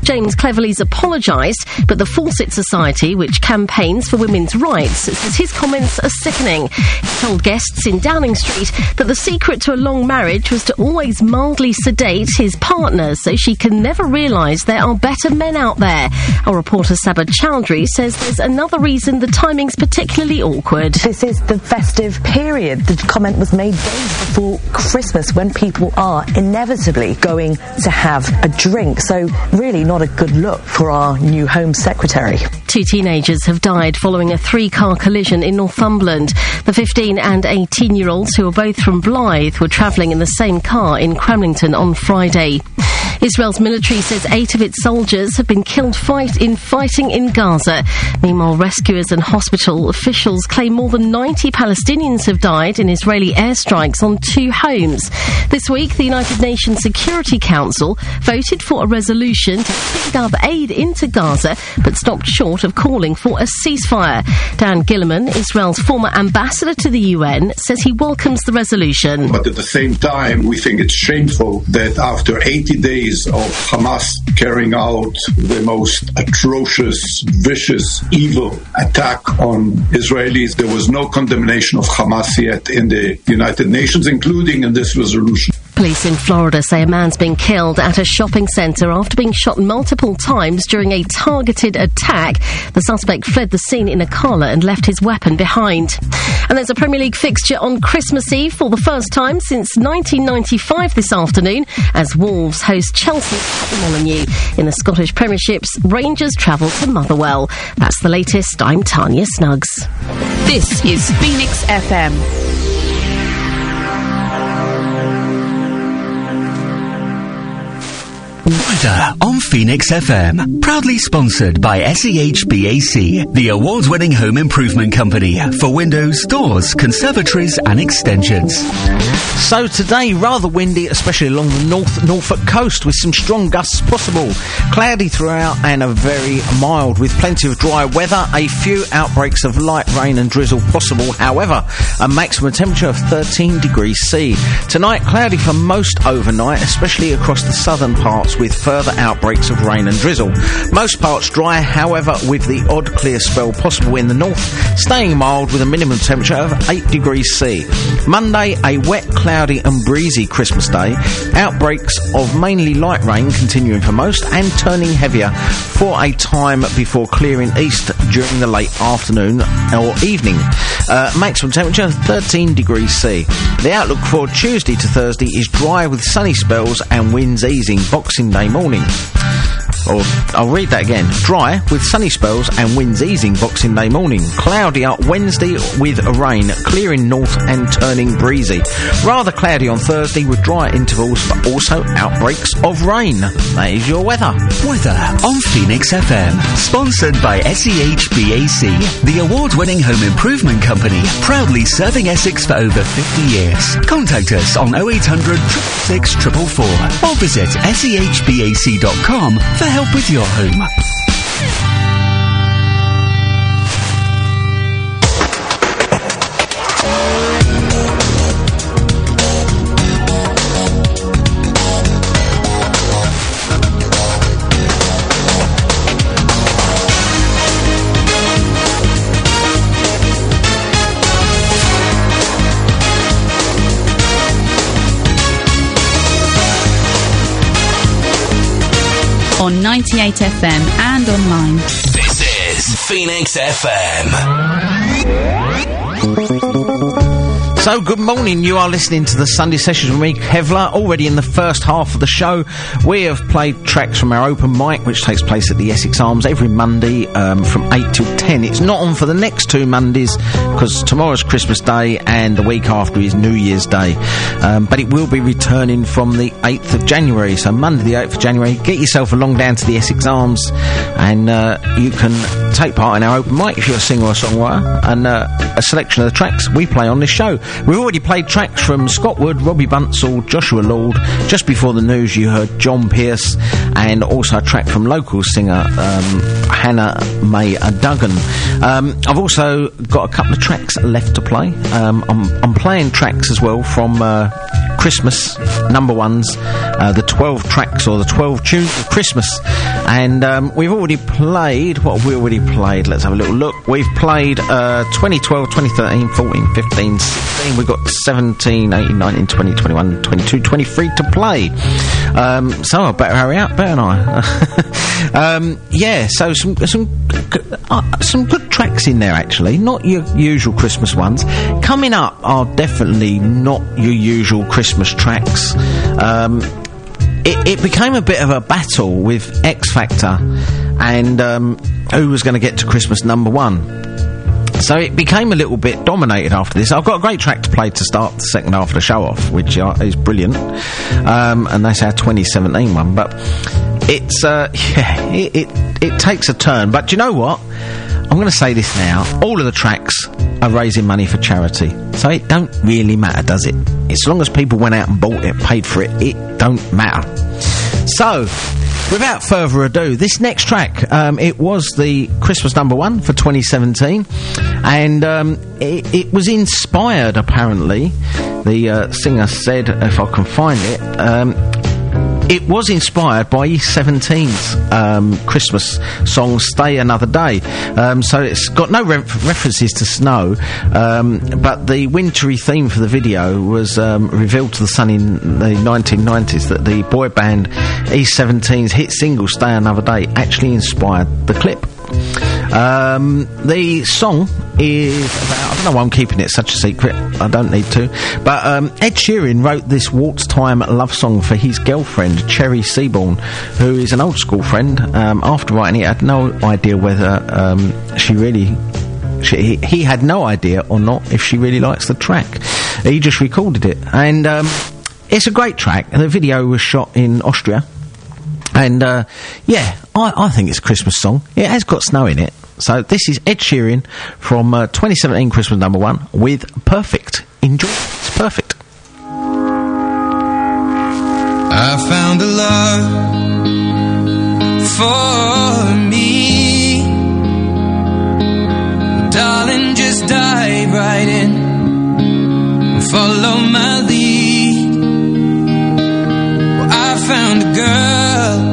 James Cleverly's apologised, but the Fawcett Society, which campaigns for women's rights, says his comments are sickening. He told guests in Downing Street that the secret to a long marriage was to always mildly sedate his partner so she can never realise there are better men out there. Our reporter Sabah Chowdhury says there's another reason the timing's particularly awkward. This is the festive period. The comment was made days before Christmas, when people are inevitably going to have a drink. So really not a good look for our new Home Secretary. 2 teenagers have died following a 3-car collision in Northumberland. The 15 and 18-year-olds, who are both from Blythe, were travelling in the same car in Cramlington on Friday. Israel's military says 8 of its soldiers have been killed fighting in Gaza. Meanwhile, rescuers and hospital officials claim more than 90 Palestinians have died in Israeli airstrikes on 2 homes. This week, the United Nations Security Council voted for a resolution to pick up aid into Gaza, but stopped short of calling for a ceasefire. Dan Gilliman, Israel's former ambassador to the UN, says he welcomes the resolution. But at the same time, we think it's shameful that after 80 days of Hamas carrying out the most atrocious, vicious, evil attack on Israelis, there was no condemnation of Hamas yet in the United Nations, including in this resolution. Police in Florida say a man's been killed at a shopping centre after being shot multiple times during a targeted attack. The suspect fled the scene in a Carla and left his weapon behind. And there's a Premier League fixture on Christmas Eve for the first time since 1995 this afternoon, as Wolves host Chelsea at Molineux. In the Scottish Premierships, Rangers travel to Motherwell. That's the latest. I'm Tanya Snuggs. This is Phoenix FM. Weather on Phoenix FM. Proudly sponsored by SEHBAC, the award-winning home improvement company for windows, doors, conservatories and extensions. So today, rather windy, especially along the Norfolk coast, with some strong gusts possible. Cloudy throughout and a very mild, with plenty of dry weather. A few outbreaks of light rain and drizzle possible, however. A maximum temperature of 13 degrees C. Tonight, cloudy for most overnight, especially across the southern parts, with further outbreaks of rain and drizzle. Most parts dry, however, with the odd clear spell possible in the north, staying mild with a minimum temperature of 8 degrees C. Monday, a wet, cloudy and breezy Christmas day. Outbreaks of mainly light rain continuing for most and turning heavier for a time before clearing east during the late afternoon or evening. Maximum temperature 13 degrees C. The outlook for Tuesday to Thursday is dry with sunny spells and winds easing Boxing Day morning. Or, I'll read that again. Dry with sunny spells and winds easing Boxing Day morning. Cloudy up Wednesday with rain, clearing north and turning breezy. Rather cloudy on Thursday with dry intervals, but also outbreaks of rain. That is your weather. Weather on Phoenix FM. Sponsored by SEHBAC, the award-winning home improvement company, proudly serving Essex for over 50 years. Contact us on 0800 666 444 or visit sehbac.com for help with your home. On 98 FM and online. This is Phoenix FM. So, good morning. You are listening to the Sunday Sessions with me, Kevlar. Already in the first half of the show, we have played tracks from our open mic, which takes place at the Essex Arms every Monday from 8 till 10. It's not on for the next 2 Mondays because tomorrow's Christmas Day and the week after is New Year's Day. But it will be returning from the 8th of January. So, Monday the 8th of January, get yourself along down to the Essex Arms and you can take part in our open mic if you're a singer or a songwriter, and a selection of the tracks we play on this show. We've already played tracks from Scott Wood, Robbie Bunsell, Joshua Lord. Just before the news you heard John Pierce, and also a track from local singer Hannah May Duggan. I've also got a couple of tracks left to play. I'm playing tracks as well from Christmas number ones, the 12 tracks or the 12 tunes of Christmas. And we've already played... What have we already played? Let's have a little look. We've played 2012, 2013, 14, 15, 16. We've got 17, 18, 19, 20, 21, 22, 23 to play. So I better hurry up, better I? Yeah, so some good tracks in there, actually. Not your usual Christmas ones. Coming up are definitely not your usual Christmas tracks. It became a bit of a battle with X Factor and who was going to get to Christmas number one. So it became a little bit dominated after this. I've got a great track to play to start the second half of the show off, which is brilliant. And that's our 2017 one. But it's, it takes a turn. But do you know what? I'm going to say this now. All of the tracks are raising money for charity. So it don't really matter, does it? As long as people went out and bought it, paid for it, it don't matter. So, without further ado, this next track, it was the Christmas number one for 2017, and it was inspired, apparently, the singer said, if I can find it, it was inspired by E17's Christmas song Stay Another Day. So it's got no references to snow, but the wintry theme for the video was revealed to the Sun in the 1990s, that the boy band E17's hit single Stay Another Day actually inspired the clip. The song is about... I don't know why I'm keeping it such a secret. I don't need to. But Ed Sheeran wrote this waltz time love song for his girlfriend, Cherry Seaborn, who is an old school friend. After writing it, I had no idea whether he had no idea or not if she really likes the track. He just recorded it. And it's a great track. And the video was shot in Austria. And, yeah, I think it's a Christmas song. It has got snow in it. So this is Ed Sheeran from 2017 Christmas number one with Perfect. Enjoy. It's perfect. I found a love for me. Darling, just dive right in and follow my lead. Well, I found a girl,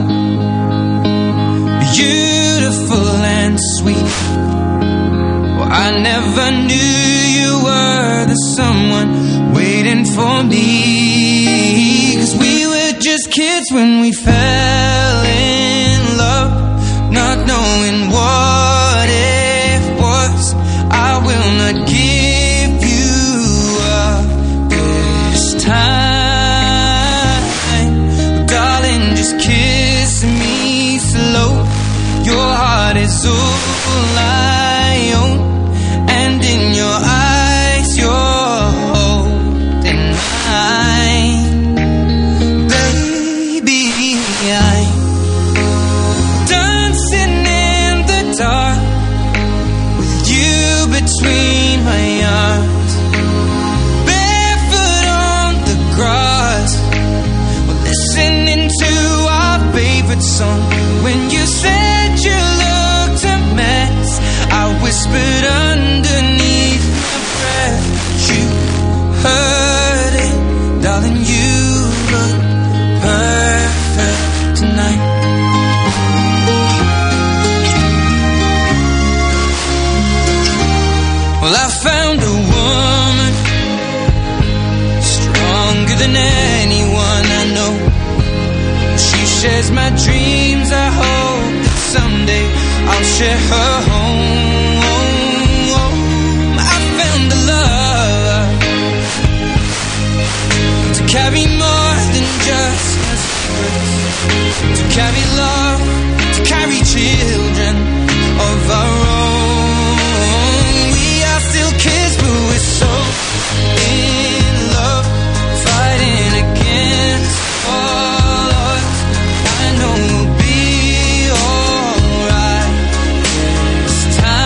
beautiful and sweet. Well, I never knew you were the someone waiting for me. 'Cause we were just kids when we fell in love, not knowing what it was. I will not give you up this time, darling, just kiss me slow. Your heart is all I own, and in your eyes you're holding mine. Baby, I'm dancing in the dark with you between my arms, barefoot on the grass. We're listening to our favorite song. When you said you looked a mess, I whispered underneath my breath, you heard it, darling, you look perfect tonight. Well, I found a woman stronger than anyone I know. She shares my dreams. I hope that someday I'll share her home. I found a love to carry more than just a secret, to carry love, to carry children of our own. We are still kids, but we're so in love, fighting against all odds. I know we'll be alright this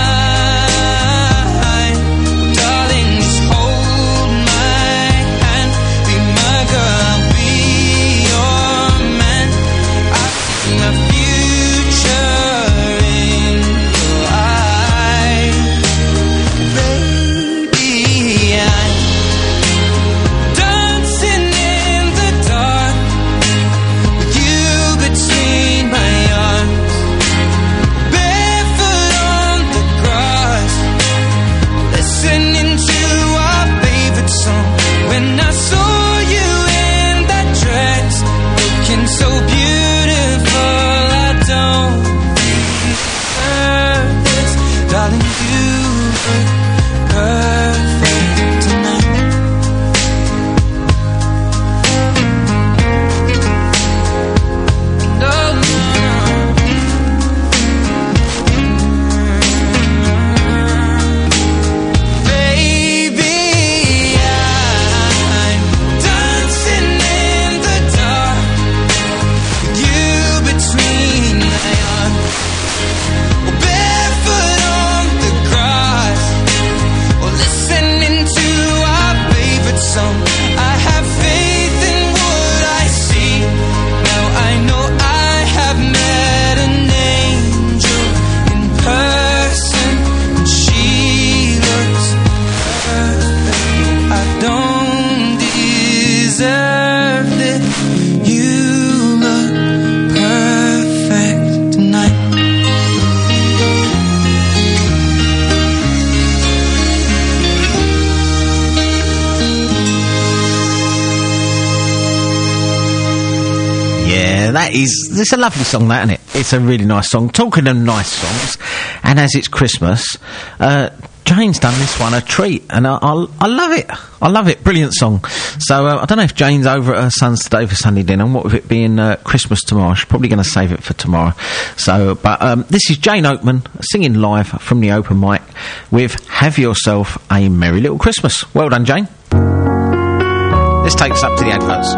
time. Darling, just hold my hand, be my girl, I'll be your man. I see my future It's a lovely song, that, isn't it? It's a really nice song. Talking of nice songs, and as it's Christmas, Jane's done this one a treat, and I love it. I love it. Brilliant song. So I don't know if Jane's over at her son's today for Sunday dinner, and what with it being Christmas tomorrow, she's probably going to save it for tomorrow. So, but this is Jane Oatman singing live from the open mic with "Have Yourself a Merry Little Christmas." Well done, Jane. This takes us up to the adverts.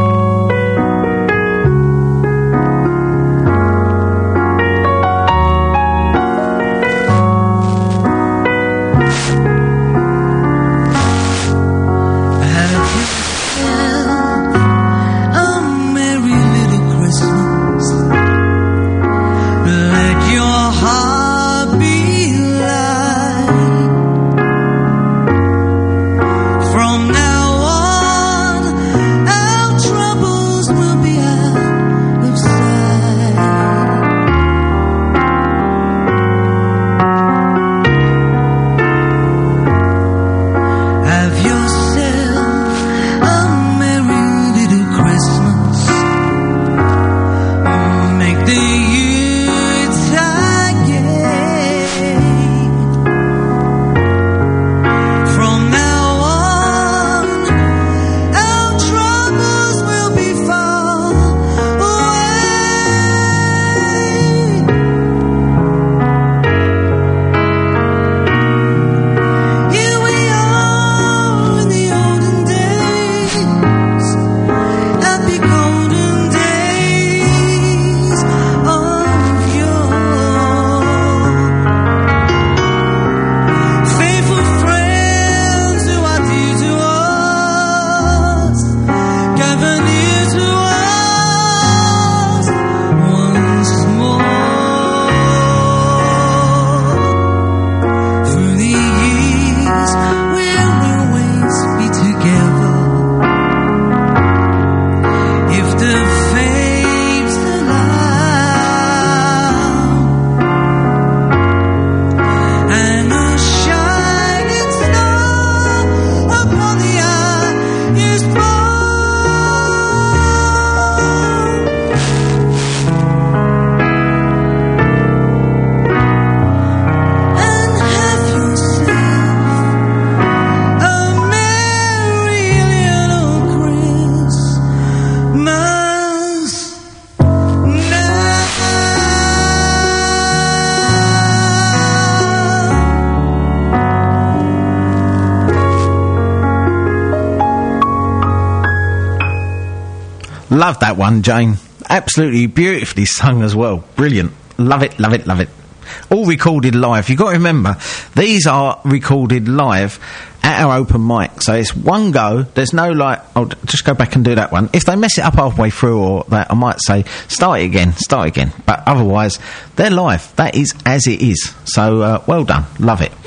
Love that one, Jane. Absolutely beautifully sung as well. Brilliant. Love it, love it, love it. All recorded live. You've got to remember, these are recorded live at our open mic. So it's one go. There's no I'll just go back and do that one. If they mess it up halfway through or that, I might say, start it again. But otherwise, they're live. That is as it is. So, well done. Love it.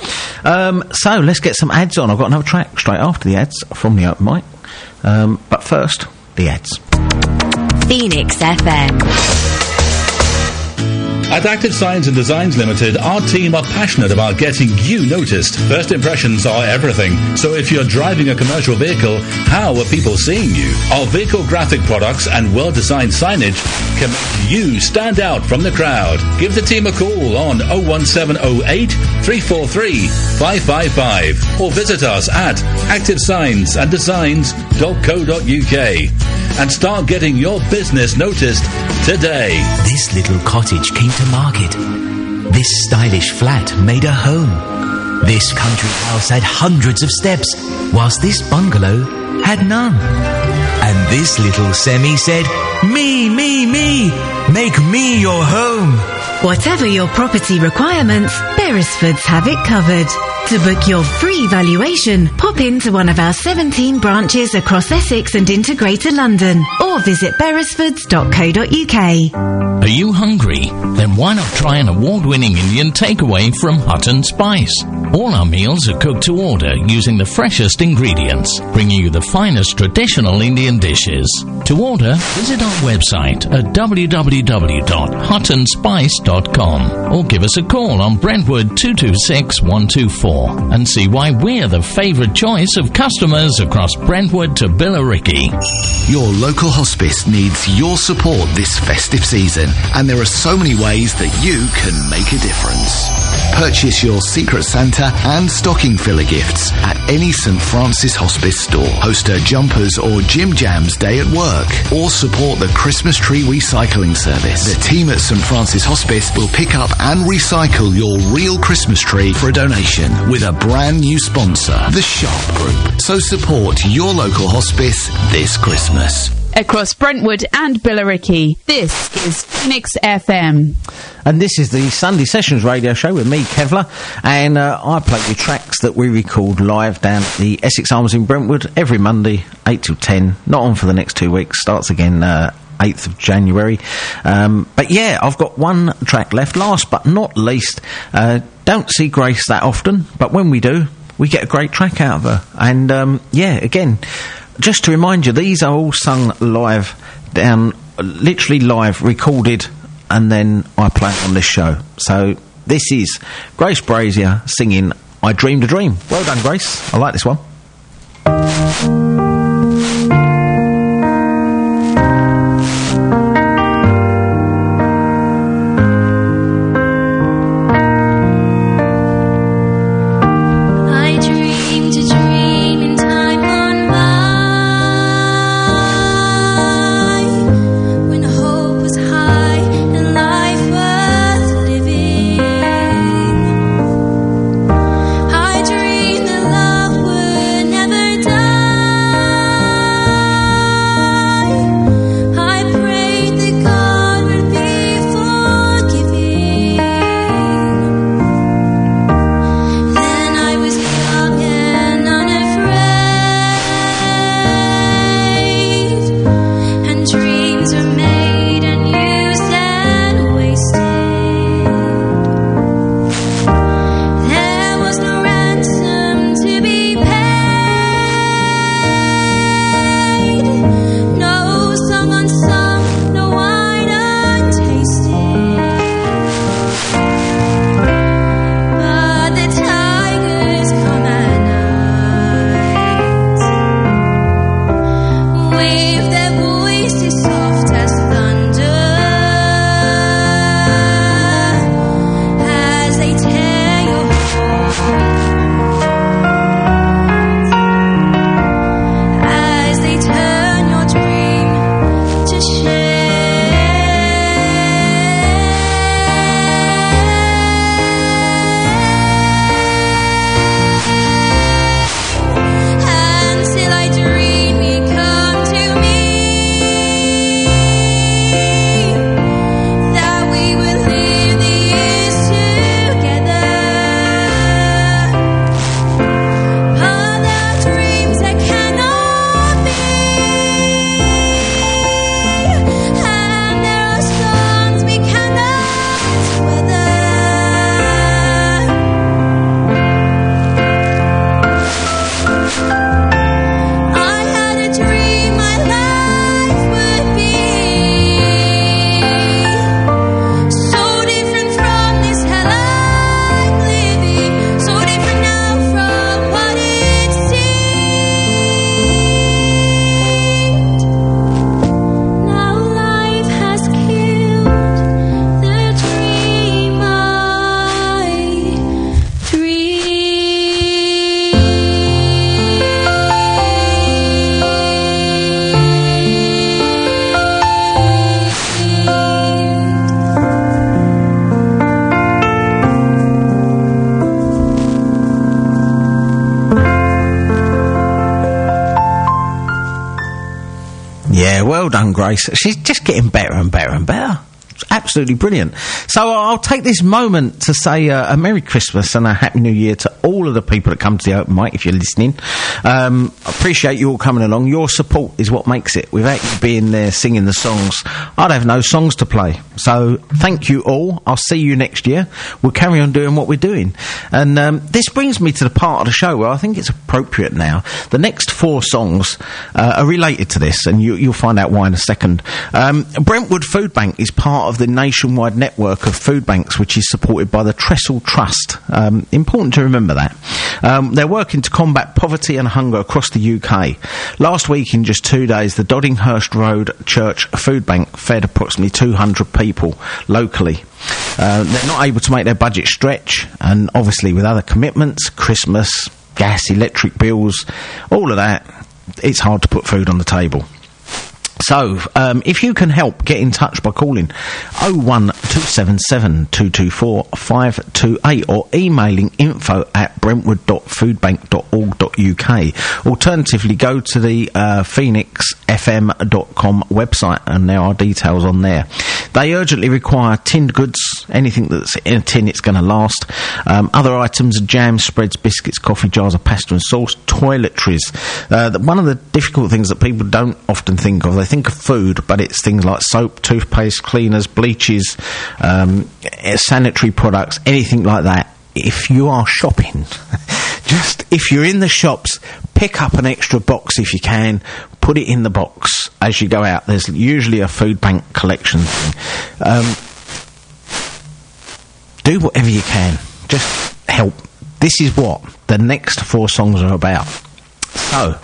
So let's get some ads on. I've got another track straight after the ads from the open mic. But first, the ads. Phoenix FM. At Active Signs and Designs Limited, our team are passionate about getting you noticed. First impressions are everything. So if you're driving a commercial vehicle, how are people seeing you? Our vehicle graphic products and well-designed signage can make you stand out from the crowd. Give the team a call on 01708 343 555 or visit us at activesignsanddesigns.co.uk and start getting your business noticed today. This little cottage came to market. This stylish flat made a home. This country house had hundreds of steps, whilst this bungalow had none. And this little semi said, me, make me your home. Whatever your property requirements, Beresfords have it covered. To book your free valuation, pop into one of our 17 branches across Essex and into Greater London, or visit beresfords.co.uk. Are you hungry? Then why not try an award-winning Indian takeaway from Hutton Spice? All our meals are cooked to order using the freshest ingredients, bringing you the finest traditional Indian dishes. To order, visit our website at www.huttonspice.com or give us a call on Brentwood 226 124. more and see why we're the favourite choice of customers across Brentwood to Billericay. Your local hospice needs your support this festive season, and there are so many ways that you can make a difference. Purchase your Secret Santa and stocking filler gifts at any St Francis Hospice store. Host a Jumpers or Jim Jams day at work, or support the Christmas tree recycling service. The team at St Francis Hospice will pick up and recycle your real Christmas tree for a donation with a brand new sponsor, the Sharp Group. So support your local hospice this Christmas. Across Brentwood and Billericay, this is Phoenix FM. And this is the Sunday Sessions radio show with me, Kevlar, and I play you tracks that we record live down at the Essex Arms in Brentwood every Monday, 8 till 10. Not on for the next 2 weeks, starts again 8th of January. But yeah, I've got one track left. Last but not least, don't see Grace that often, but when we do, we get a great track out of her. And yeah, again, just to remind you, these are all sung live, literally live, recorded, and then I play it on this show. So this is Grace Brazier singing I Dreamed a Dream. Well done, Grace. I like this one. Well done, Grace. She's just getting better and better and better. It's absolutely brilliant. So I'll take this moment to say a Merry Christmas and a Happy New Year to all of the people that come to the open mic, if you're listening. I appreciate you all coming along. Your support is what makes it. Without you being there singing the songs, I'd have no songs to play. So thank you all. I'll see you next year. We'll carry on doing what we're doing. And this brings me to the part of the show where I think it's appropriate now. The next 4 songs are related to this, and you'll find out why in a second. Brentwood Food Bank is part of the nationwide network of food banks, which is supported by the Trestle Trust. Important to remember that. They're working to combat poverty and hunger across the UK. Last week, in just 2 days, the Doddinghurst Road Church Food Bank fed approximately 200 people locally. They're not able to make their budget stretch, and obviously with other commitments, Christmas, gas, electric bills, all of that, it's hard to put food on the table. So, if you can help, get in touch by calling 01277 224 528 or emailing info@brentwood.foodbank.org.uk. Alternatively, go to the phoenixfm.com website and there are details on there. They urgently require tinned goods, anything that's in a tin, it's going to last. Other items are jam, spreads, biscuits, coffee jars of pasta and sauce, toiletries. One of the difficult things that people don't often think of, they think of food, but it's things like soap, toothpaste, cleaners, bleaches, sanitary products, anything like that. If you are shopping, just if you're in the shops, pick up an extra box if you can, put it in the box as you go out. There's usually a food bank collection thing. Do whatever you can, just help. This is what the next 4 songs are about. So,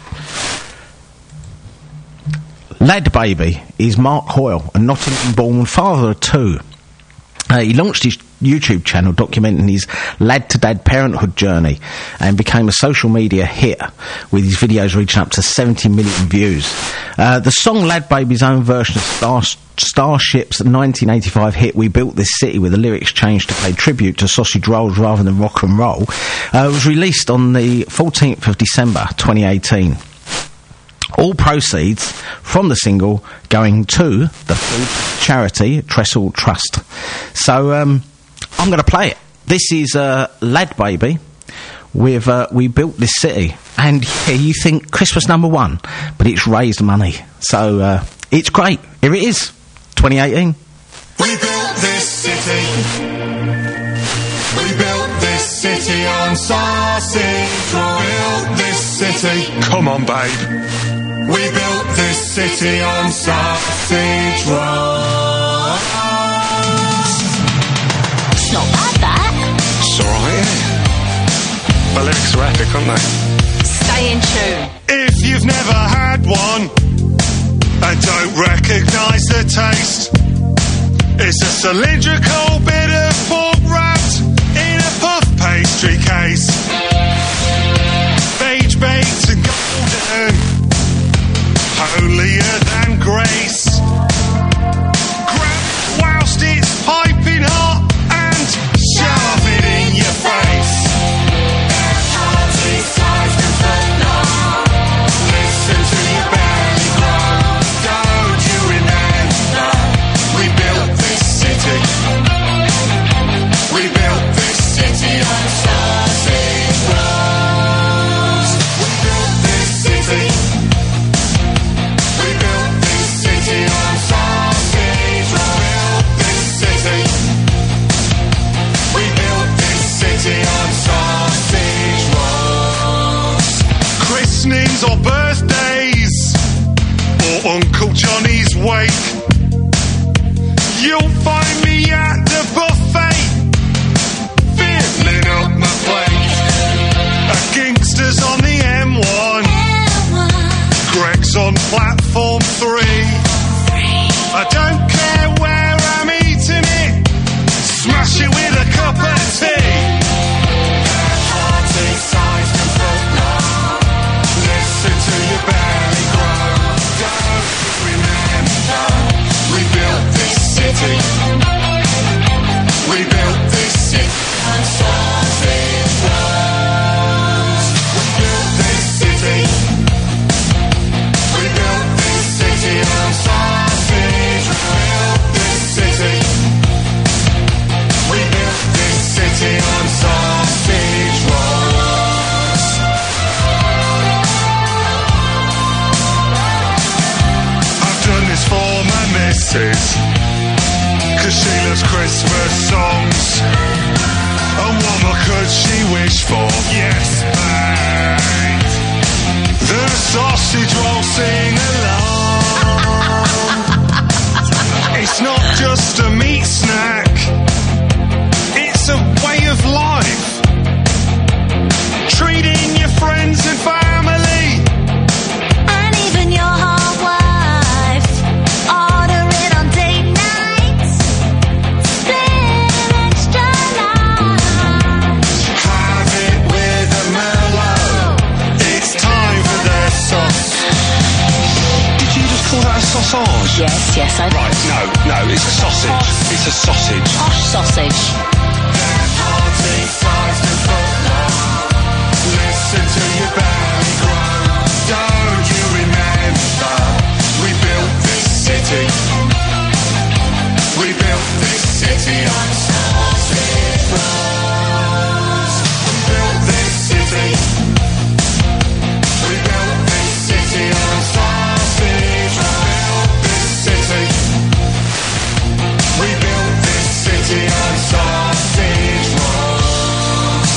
Lad Baby is Mark Hoyle, a Nottingham-born father of 2. He launched his YouTube channel documenting his lad-to-dad parenthood journey and became a social media hit, with his videos reaching up to 70 million views. The song Lad Baby's own version of Starship's 1985 hit We Built This City, with the lyrics changed to pay tribute to sausage rolls rather than rock and roll, was released on the 14th of December 2018. All proceeds from the single going to the food charity Trestle Trust. So I'm going to play it. This is Lad Baby with We Built This City. And yeah, you think Christmas #1, but it's raised money. So it's great. Here it is, 2018. We built this city. We built this city on sausage roll. Built this city. Come on, babe. We built this city on sausage rolls. It's not bad, that. It's alright, isn't it? The lyrics are epic, aren't they? Stay in tune. If you've never had one and don't recognise the taste, it's a cylindrical bit of pork wrapped in a puff pastry case. Beige baked and golden, holier than grace. Grab it whilst it's piping hot and shove it in your face. Party size and footnote. Listen to your belly grow. Don't you remember? We built this city. We built this city on sausage rolls. We built this city. Christenings or birthdays, or Uncle Johnny's wake, you'll find me at the buffet, filling up my plate. Gangsters on the M1, Greg's on platform 3. I don't care where I'm eating it, smash it with a cup of tea. Party size and footnote. Listen to your belly grow. Don't remember, we built this city. We built this city on sausage rolls. We built this city. We built this city on sausage rolls. This city. We built this city on sausage rolls. I've done this for my missus, 'cause she loves Christmas songs. And what more could she wish for? Yes, mate. The sausage roll sing along. It's not just a meat Yes, I Right, no, it's a sausage. It's a sausage. Posh sausage. Listen to your belly grow. Don't you remember? We built this city. We built this city on sausage rolls. We built this city. We built this city on sausage rolls. We built this city on sausage rolls.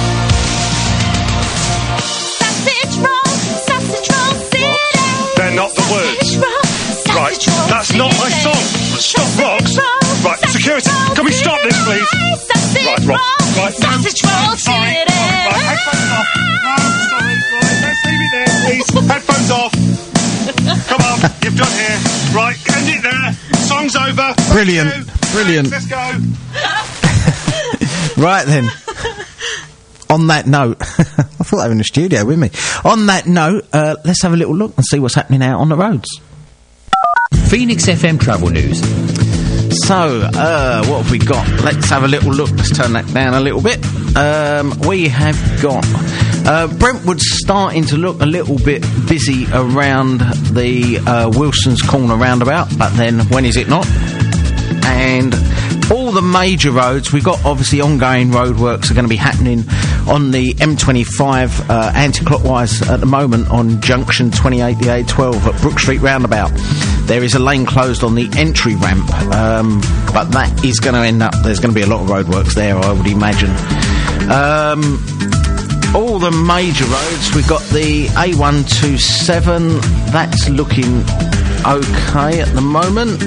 Sausage roll, city. They're not the words. Right, that's not my song. Stop, Rocks. Right, security, can we stop this, please? Right, Rocks. Right, no, Sausage roll, sorry. city. Right, headphones off. No, sorry, let's leave it there, please. Headphones off. Come on, you've done here. Right, end it there. Song's over. Brilliant, brilliant. Let's go. Right then. On that note, I thought they were in the studio with me. On that note, let's have a little look and see what's happening out on the roads. Phoenix FM travel news. So, what have we got? Let's have a little look. Let's turn that down a little bit. We have got Brentwood's starting to look a little bit busy around the Wilson's Corner roundabout, but then when is it not? And all the major roads, we've got obviously ongoing roadworks are going to be happening on the M25 anti-clockwise at the moment on junction 28, the A12 at Brook Street roundabout. There is a lane closed on the entry ramp, but that is going to end up, there's going to be a lot of roadworks there, I would imagine. All the major roads, we've got the A127, that's looking okay at the moment.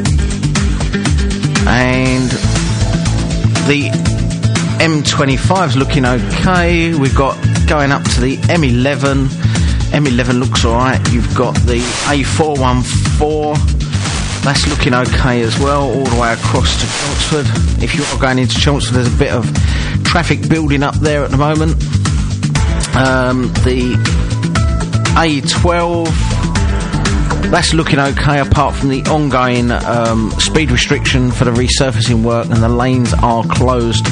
And the M25's looking okay. We've got going up to the M11. M11 looks alright. You've got the A414. That's looking okay as well, all the way across to Chelmsford. If you are going into Chelmsford, there's a bit of traffic building up there at the moment. The A12, that's looking okay, apart from the ongoing speed restriction for the resurfacing work, and the lanes are closed.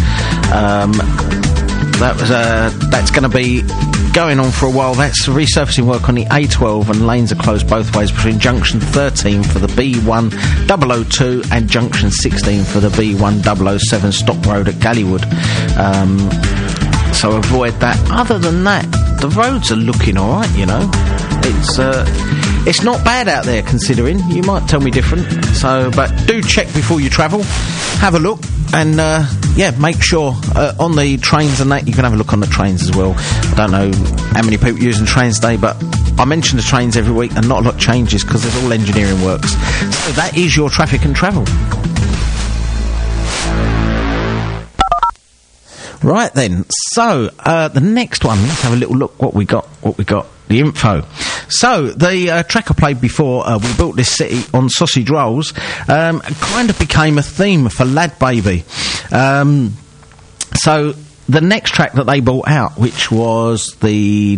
That's going to be going on for a while. That's resurfacing work on the A12, and lanes are closed both ways between junction 13 for the B1002 and junction 16 for the B1007 Stock Road at Gallywood. So avoid that. Other than that, the roads are looking alright, you know. It's not bad out there, considering. You might tell me different. So, but do check before you travel. Have a look, and make sure on the trains and that, you can have a look on the trains as well. I don't know how many people using trains today, but I mention the trains every week, and not a lot changes because there's all engineering works. So that is your traffic and travel. Right then, so the next one, let's have a little look what we got, the info. So, the track I played before, We Built This City on Sausage Rolls, kind of became a theme for Lad Baby. So, the next track that they brought out, which was the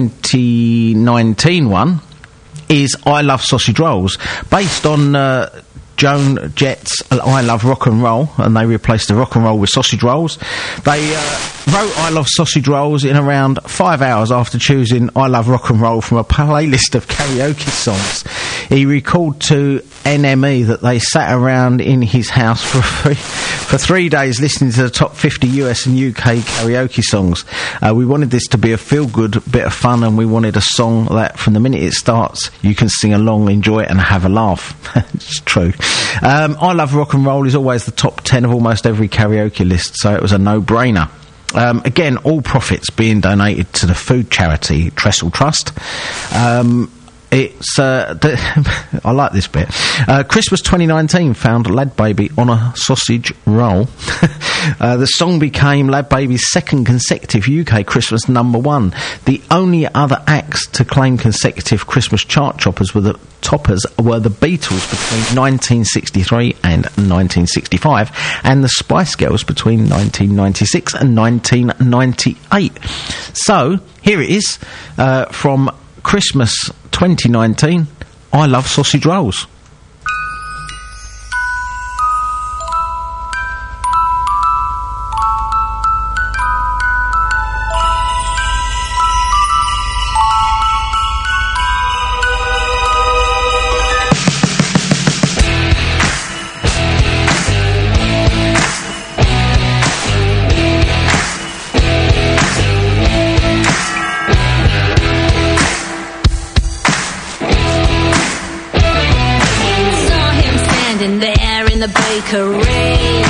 2019 one, is I Love Sausage Rolls, based on Joan Jett's I Love Rock and Roll, and they replaced the rock and roll with sausage rolls. They wrote I Love Sausage Rolls in around 5 hours after choosing I Love Rock and Roll from a playlist of karaoke songs. He recalled to NME that they sat around in his house for 3 days listening to the top 50 US and UK karaoke songs. We wanted this to be a feel-good bit of fun, and we wanted a song that from the minute it starts you can sing along, enjoy it and have a laugh. It's true. I Love Rock and Roll is always the top 10 of almost every karaoke list, so it was a no-brainer. Again, all profits being donated to the food charity Trestle Trust. It's I like this bit. Christmas 2019 found Lad Baby on a sausage roll. The song became Lad Baby's second consecutive UK Christmas #1. The only other acts to claim consecutive Christmas chart toppers were the Beatles between 1963 and 1965, and the Spice Girls between 1996 and 1998. So here it is from Christmas 2019, I Love Sausage Rolls. like a raid.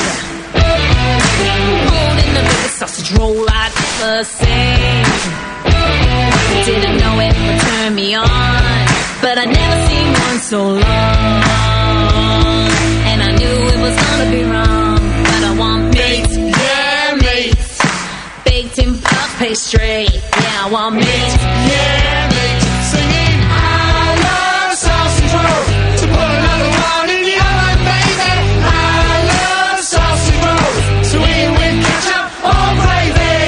Holding the biggest sausage roll I'd ever seen. Didn't know it would turn me on, but I'd never seen one so long. And I knew it was gonna be wrong, but I want meat, yeah, meat. Baked in puff pastry, yeah, I want meat, yeah, meat. Singing, I love sausage roll, to put another one in the oven, baby. I love sausage roll, to eat with ketchup or gravy.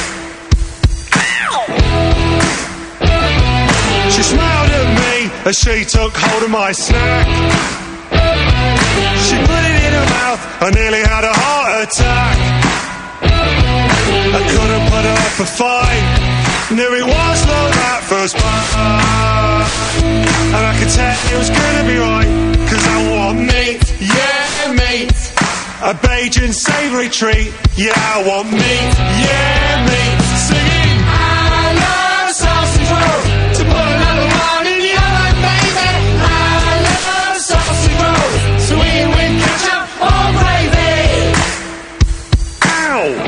She smiled at me as she took hold of my snack. She put it in her mouth, I nearly had a heart attack. I couldn't put her up a fight. Knew it was like that first bite. And I could tell it was gonna be right, cause I want meat, yeah, meat. A Bajan savoury treat, yeah, I want meat, yeah, meat. Singing, I love sausage roll, to put another one in the oven, baby. I love sausage roll, to eat with ketchup or gravy. Ow!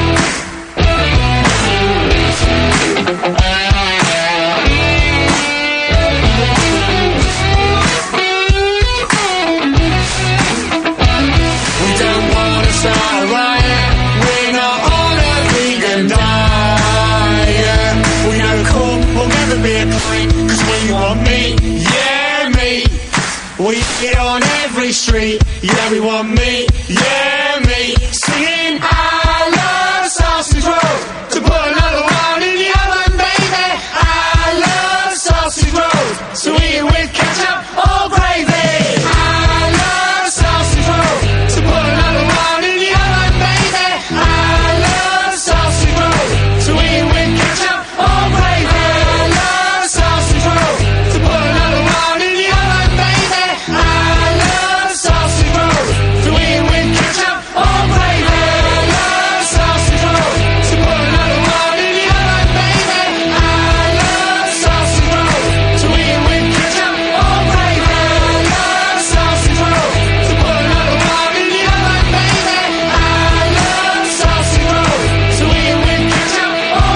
We don't wanna start a riot, we're not on a vegan diet. We know cool will never be a client, cause we want meat, yeah, meat. We eat on every street, yeah, we want meat, yeah, meat. Singing, I love sausage roll, to put another one in the oven, baby. I love sausage roll, to eat with ketchup or gravy. I love sausage roll, to put another one in the oven, baby. I love sausage roll, to eat with ketchup or gravy. I love sausage roll, to put another one in the oven, baby. I love sausage roll, to eat with ketchup or gravy. I love sausage roll, to put another one in the oven, baby. I love sausage roll, to eat with ketchup or gravy. I love sausage roll, to put another one in the oven, baby. I love sausage roll, to eat with ketchup or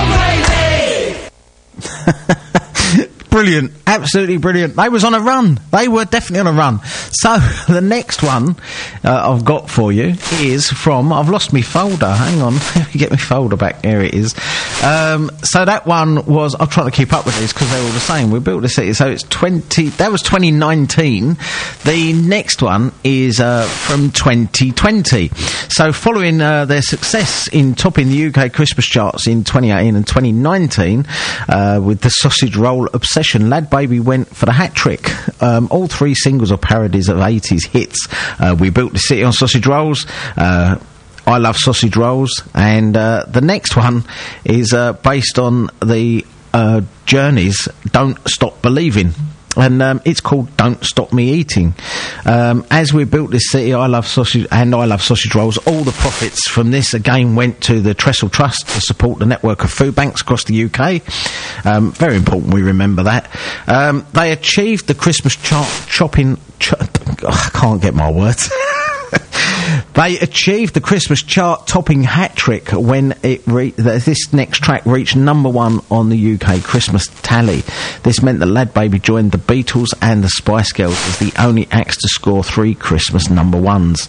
gravy. Brilliant, absolutely brilliant. They was on a run. They were definitely on a run. So the next one I've got for you is from. I've lost my folder. Hang on, let me get my folder back. Here it is. So that one was. I'm trying to keep up with these because they're all the same. We built the city, so it's 20. That was 2019. The next one is from 2020. So following their success in topping the UK Christmas charts in 2018 and 2019 with the sausage roll obsession, Lad Baby went for the hat trick. All three singles are parodies of 80s hits. We Built the City on Sausage Rolls, I Love Sausage Rolls, and the next one is based on the Journey's Don't Stop Believing. And it's called Don't Stop Me Eating. As we built this city, I Love Sausage Rolls. All the profits from this again went to the Trestle Trust to support the network of food banks across the UK. Very important we remember that. They achieved the Christmas chart I can't get my words. They achieved the Christmas chart-topping hat-trick when this next track reached #1 on the UK Christmas tally. This meant that Lad Baby joined the Beatles and the Spice Girls as the only acts to score 3 Christmas #1s.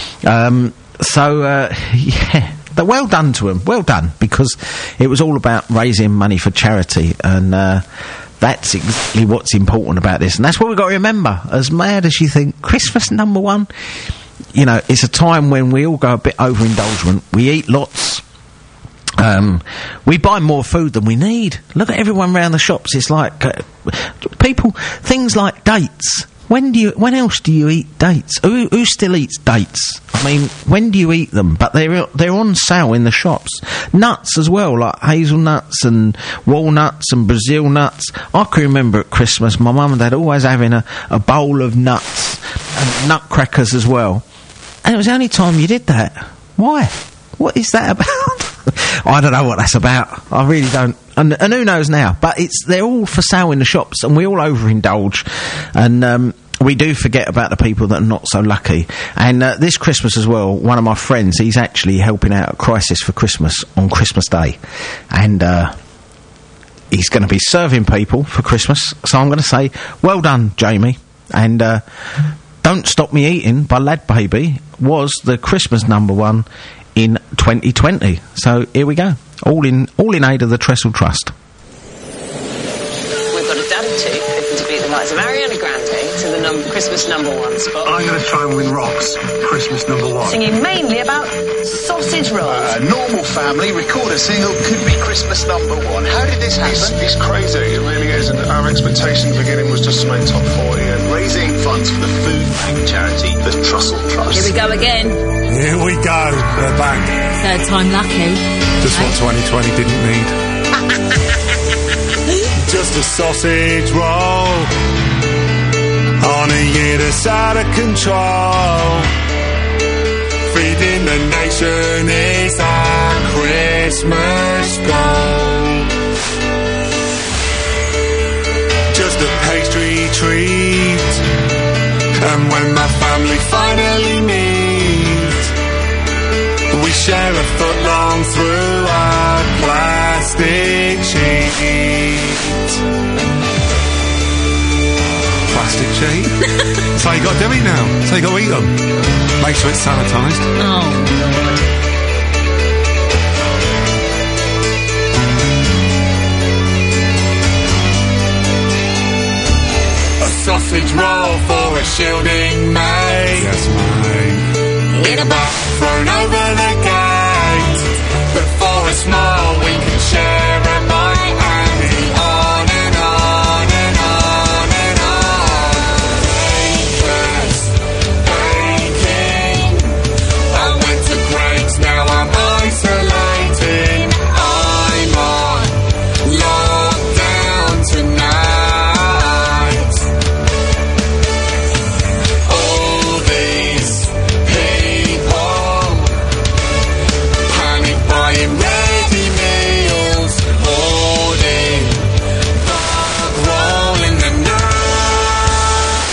Yeah, but well done to them. Well done, because it was all about raising money for charity, and that's exactly what's important about this. And that's what we've got to remember. As mad as you think, Christmas #1... You know, it's a time when we all go a bit overindulgent. We eat lots. We buy more food than we need. Look at everyone round the shops. It's like things like dates. When else do you eat dates? Who still eats dates? I mean, when do you eat them? But they're on sale in the shops. Nuts as well, like hazelnuts and walnuts and Brazil nuts. I can remember at Christmas, my mum and dad always having a bowl of nuts and nutcrackers as well. And it was the only time you did that. Why? What is that about? I don't know what that's about. I really don't. And who knows now? But they're all for sale in the shops, and we all overindulge. And we do forget about the people that are not so lucky. And this Christmas as well, one of my friends, he's actually helping out at Crisis for Christmas on Christmas Day. And he's going to be serving people for Christmas. So I'm going to say, well done, Jamie. And Don't Stop Me Eating by Lad Baby was the Christmas #1 in 2020. So here we go. All in aid of the Trestle Trust. We've got a dance too, hoping to beat the likes of Ariana Grande to the Christmas #1 spot. I'm going to try and win Rocks, Christmas #1. Singing mainly about sausage rolls. A normal family record a single could be Christmas #1. How did this happen? It's crazy, it really is. And our expectation at the beginning was just to make top 40 and Raising funds for the food bank charity, the Trussell Trust. Here we go again. here we go. They're back. Third time lucky. Just what 2020 didn't need. Just a sausage roll on a year that's out of control. Feeding the nation is our Christmas goal. Just a pastry treat, and when my family finally meet, we share a foot long through our plastic sheet. Plastic sheet? So you got to do it now. So you got to eat them. Make sure it's sanitised. Oh, A sausage roll for a shielding mate. Yes, mate. In a box thrown over the gate. But for a small we can share a bite and eat on and on and on and on. Bakers, baking. I went to Greggs, now I'm isolating. I'm on lockdown tonight. All these people panic buying ready meals, hoarding bug roll in the night.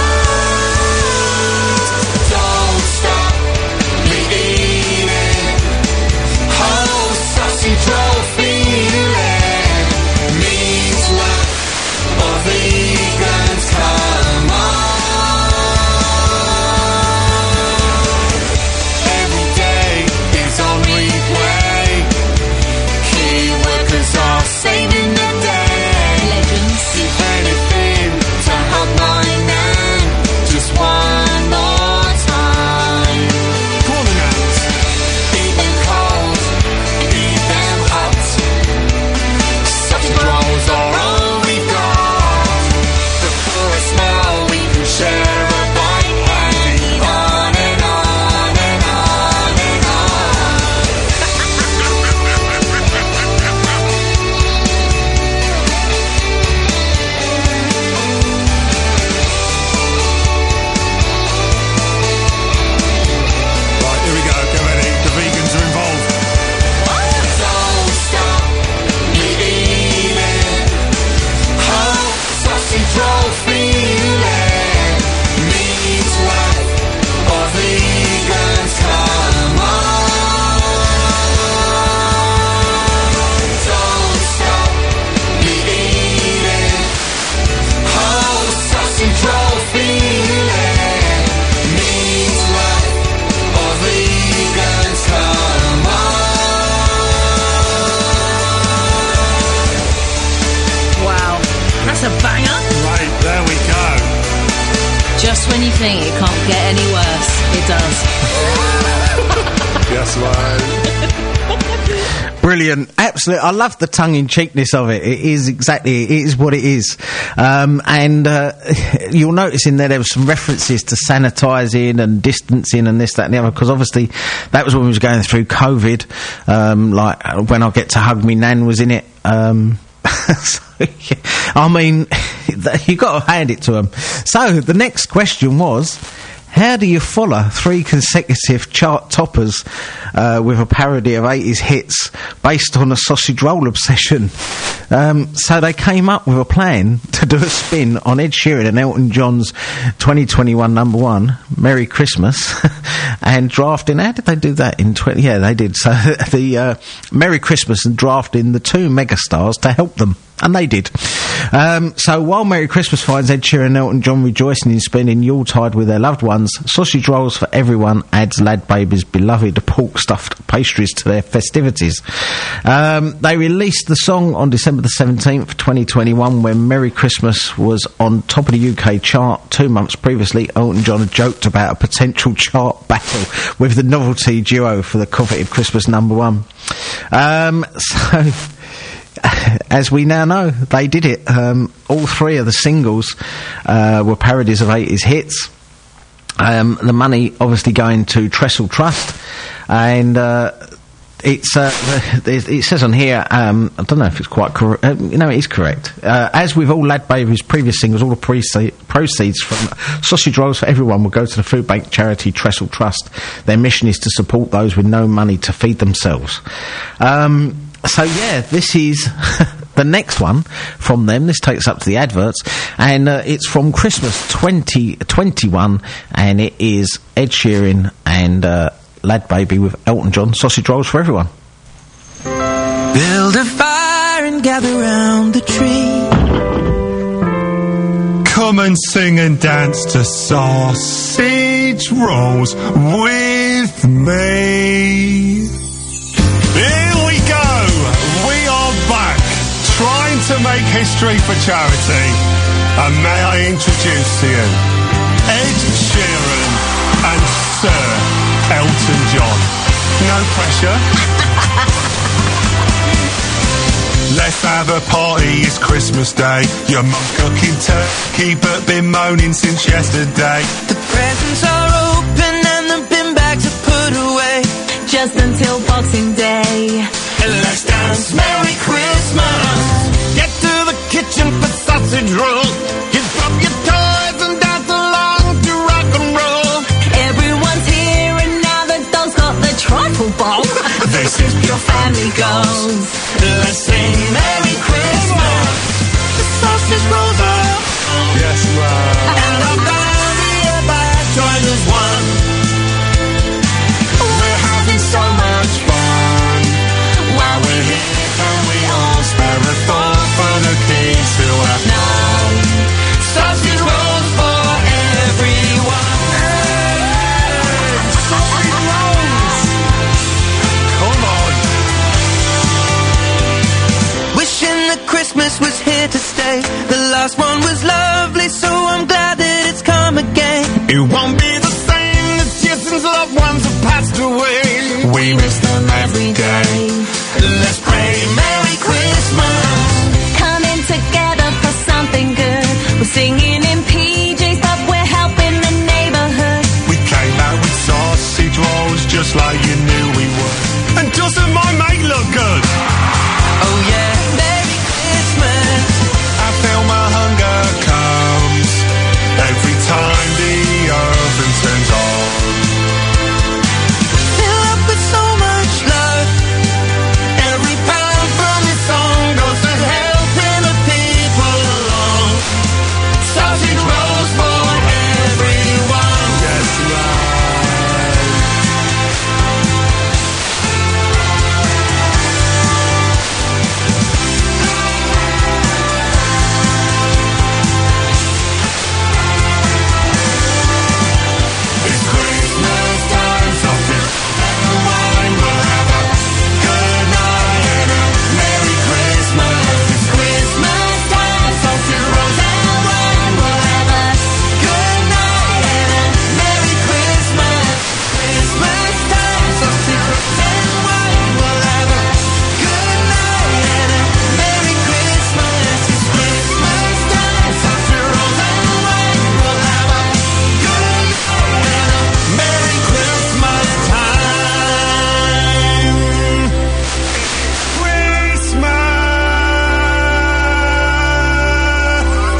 Don't stop me eating whole sausage roll feeling. Means life or vegans come on. Every day is on replay. Key workers are saving the day. Legends. If anything to hug my name, just one more time. Calling out. Eat them cold, eat them hot. Sausage rolls are all we've got. But for a smile we can share a bite and eat on and on and on and on. Right, here we go. Get ready. The vegans are involved. Don't stop me eating whole sausage roll feeling. Means life or vegans come on. Don't stop me eating whole sausage roll feeling. Means life or vegans come on. wow. That's a banger. Right, there we go. Just when you think it can't get any worse, it does. Yes, right. Brilliant. Absolutely. I love the tongue-in-cheekness of it. It is what it is. And you'll notice in there was some references to sanitising and distancing and this, that and the other, because obviously that was when we was going through COVID. Like when I Get to Hug Me Nan was in it. So, yeah, I mean, you got to hand it to them. So the next question was, how do you follow 3 consecutive chart toppers with a parody of 80s hits based on a sausage roll obsession? So they came up with a plan to do a spin on Ed Sheeran and Elton John's 2021 number one, Merry Christmas, and drafting, how did they do that in yeah, they did. So the Merry Christmas and drafting the two megastars to help them. And they did. So while Merry Christmas finds Ed Sheeran and Elton John rejoicing in spending Yuletide with their loved ones, Sausage Rolls for Everyone adds Lad Baby's beloved pork-stuffed pastries to their festivities. They released the song on December the 17th, 2021, when Merry Christmas was on top of the UK chart. 2 months previously, Elton John had joked about a potential chart battle with the novelty duo for the coveted Christmas number one. So... as we now know, they did it. All three of the singles were parodies of 80s hits. The money obviously going to Trestle Trust, and it says on here, I don't know if it's quite correct. No, it is correct. As with all Lad Baby's previous singles, all the proceeds from Sausage Rolls for Everyone will go to the food bank charity Trestle Trust. Their mission is to support those with no money to feed themselves. So yeah, this is the next one from them. This takes up to the adverts, and it's from Christmas 2021, and it is Ed Sheeran and Lad Baby with Elton John, Sausage Rolls for Everyone. Build a fire and gather round the tree. Come and sing and dance to Sausage Rolls with me. Here we go! We are back, trying to make history for charity. And may I introduce to you Ed Sheeran and Sir Elton John. No pressure. Let's have a party, it's Christmas Day. Your mum cooking turkey but been moaning since yesterday. The presents are open and the bin bags are put away. Just until Boxing Day. Let's dance Merry Christmas. Get to the kitchen for sausage roll. Give up your toys and dance along to rock and roll. Everyone's here and now the dog's got the trifle bowl. This is your family goes. Let's sing Merry Christmas. The sausage rolls are. Yes, ma'am. And I'm bound here by join as one. So much fun. While we're here, can we all spare a thought for the kids who have none? Sausage rolls for everyone. Hey, sausage rolls. Come on. Wishing that Christmas was here to stay. The last one was lovely, so I'm glad that it's come again. It won't be the same this year since loved ones have passed away. We miss them every day. Let's pray Merry Christmas. Coming together for something good. We're singing in PJs, but we're helping the neighborhood. We came out with sausage rolls just like you knew we would. And doesn't my mate look good? Oh yeah, Merry Christmas. I feel my hunger comes every time the oven turns on. So much love. Every pound from this song goes to helping the people along. Sausage rolls for everyone. That's right. It's Christmas time, sausage.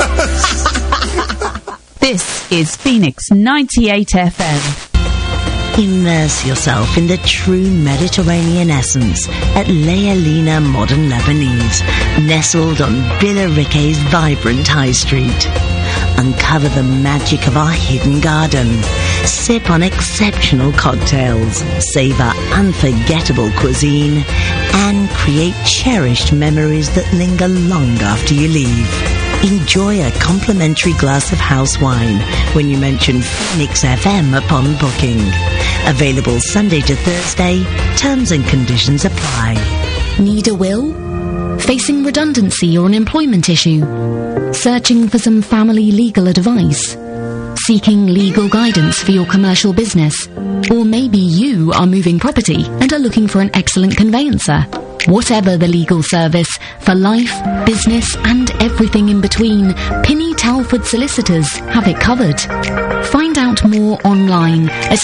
This is Phoenix 98 FM. Immerse yourself in the true Mediterranean essence at Lealina Modern Lebanese, nestled on Billericay's vibrant high street. Uncover the magic of our hidden garden. Sip on exceptional cocktails, savor unforgettable cuisine, and create cherished memories that linger long after you leave. Enjoy a complimentary glass of house wine when you mention Phoenix FM upon booking. Available Sunday to Thursday. Terms and conditions apply. Need a will? Facing redundancy or an employment issue? Searching for some family legal advice? Seeking legal guidance for your commercial business? Or maybe you are moving property and are looking for an excellent conveyancer. Whatever the legal service, for life, business and everything in between, Pinny Talford Solicitors have it covered. Find out more online at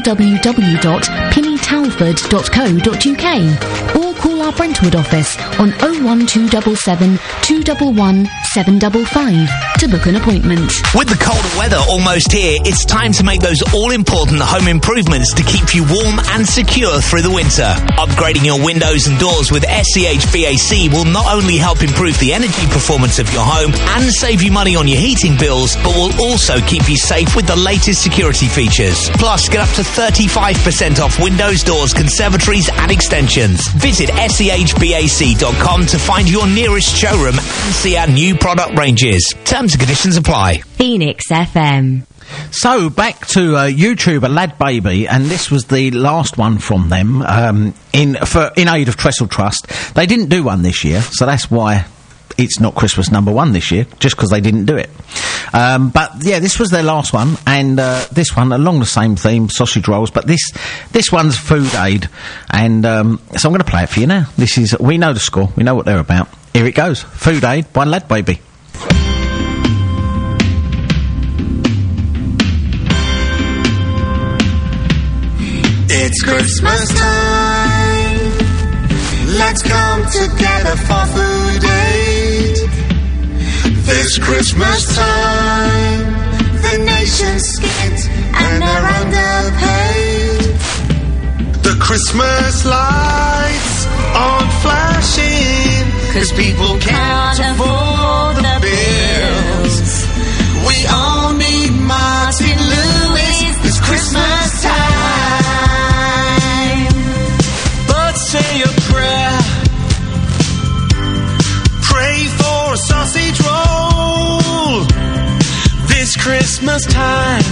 www.pinnytalford.co.uk or call our Brentwood office on 01277 211 755 to book an appointment. With the colder weather almost here, it's time to make those all-important home improvements to keep you warm and secure through the winter. Upgrading your windows and doors with SCHBAC will not only help improve the energy performance of your home and save you money on your heating bills, but will also keep you safe with the latest security features. Plus, get up to 35% off windows, doors, conservatories and extensions. Visit SCHBAC.com to find your nearest showroom and see our new product ranges. Terms and conditions apply. Phoenix FM. So, back to YouTuber Lad Baby, and this was the last one from them in aid of Trestle Trust. They didn't do one this year, so that's why it's not Christmas number one this year, just because they didn't do it. But, yeah, this was their last one, and this one, along the same theme, sausage rolls, but this one's Food Aid, and so I'm going to play it for you now. This is, we know the score, we know what they're about. Here it goes, Food Aid by Lad Baby. It's Christmas time. Let's come together for Food Aid. This Christmas time, the nation's skint and they're underpaid. The Christmas lights aren't flashing 'cause people can't afford the bills. We all need Martin Lewis this Christmas time. Say a prayer, pray for a sausage roll this Christmas time.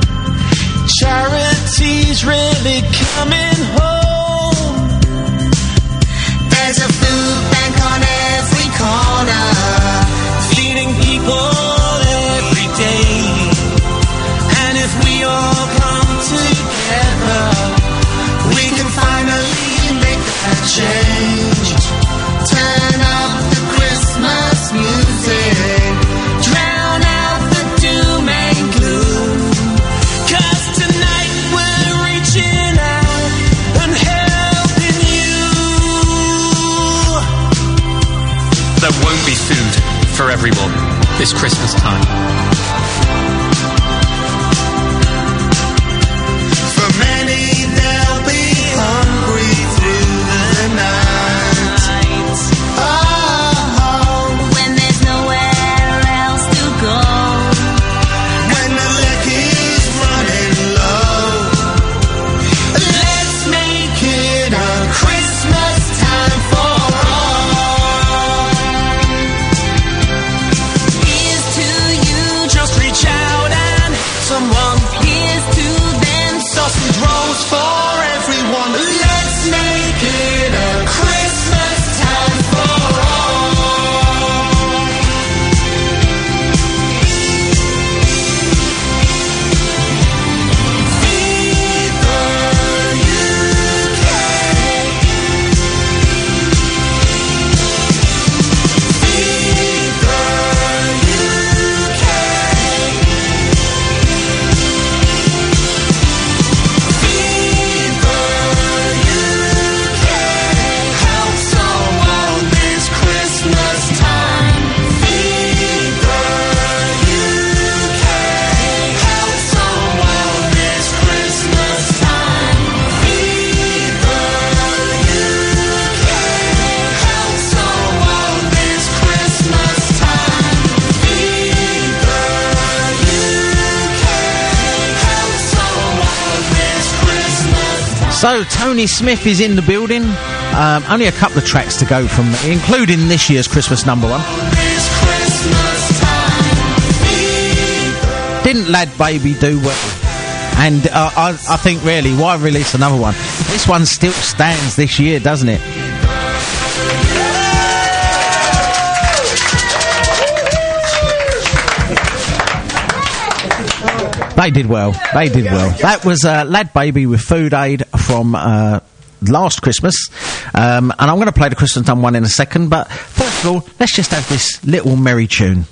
Charity's really coming home. There's a food bank on every corner, feeding people every day. And if we all come together, we can finally a change. Turn up the Christmas music, drown out the doom and gloom. 'Cause tonight we're reaching out and helping you. There won't be food for everyone this Christmas time. For many they'll be hungry through the night. Oh, when there's nowhere else to go, when the liquor's running low, let's make it a Christmas time for all. Here's to you So, Tony Smith is in the building. Only a couple of tracks to go from, including this year's Christmas number one. Didn't Lad Baby do well? And I think, really, why release another one? This one still stands this year, doesn't it? They did well. They did well. That was Lad Baby with Food Aid from last Christmas. And I'm going to play the Christmas number one in a second. But first of all, let's just have this little merry tune.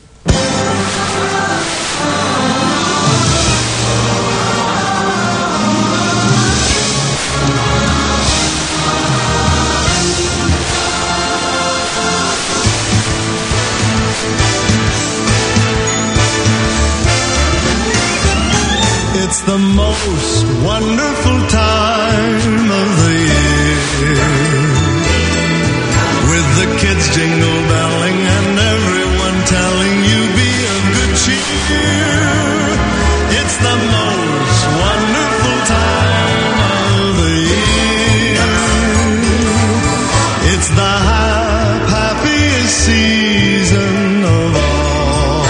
It's the most wonderful time of the year, with the kids jingle belling and everyone telling you be of good cheer. It's the most wonderful time of the year. It's the happiest season of all,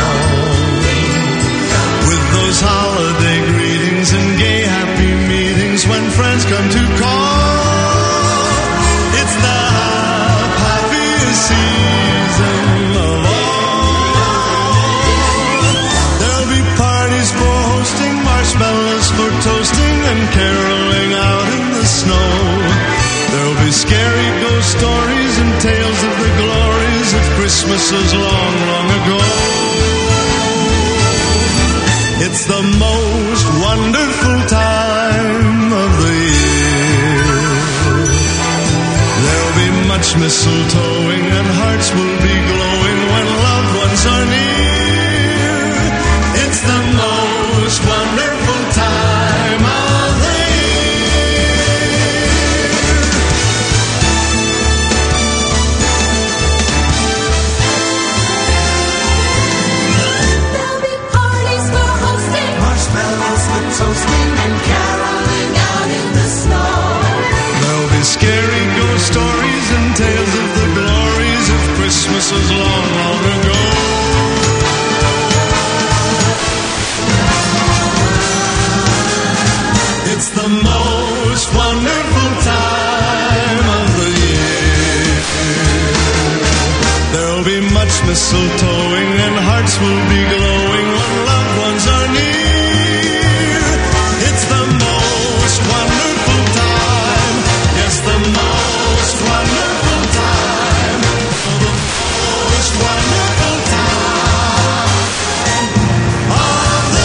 with those holiday greetings and gay happy meetings when friends come to call. It's the happiest season of all. There'll be parties for hosting, marshmallows for toasting, and caroling out in the snow. There'll be scary ghost stories and tales of the glories of Christmases long, long ago. It's the most wonderful time of the year. There'll be much mistletoeing and hearts will be glowing when loved ones are near. It's the most wonderful time of the marshmallows for toasting and caroling out in the snow. There'll be scary ghost stories and tales of the glories of Christmases long, long ago. It's the most wonderful time of the year. There'll be much mistletoeing and hearts will be glowing when loved ones are near. It's the most wonderful time. Yes, the most wonderful time. The most wonderful time of the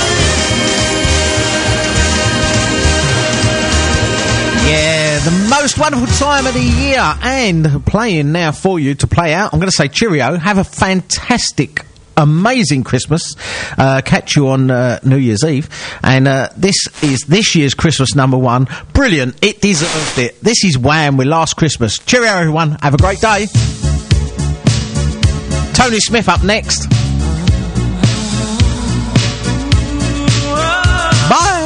year. Yeah, the most wonderful time of the year. And playing now for you to play out, I'm going to say cheerio. Have a fantastic, amazing Christmas. Catch you on New Year's Eve. And this is this year's Christmas number one. Brilliant. It deserved it. This is Wham with Last Christmas. Cheerio, everyone. Have a great day. Tony Smith up next. Bye.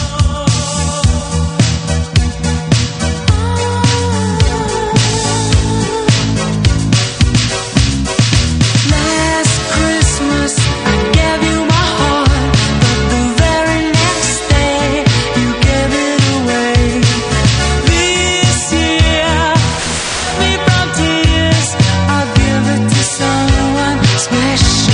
Last Christmas I gave you my heart, but the very next day you gave it away. This year, me from tears, I'll give it to someone special.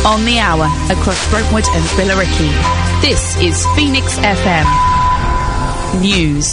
on the hour across Brentwood and Billericay. This is Phoenix FM News.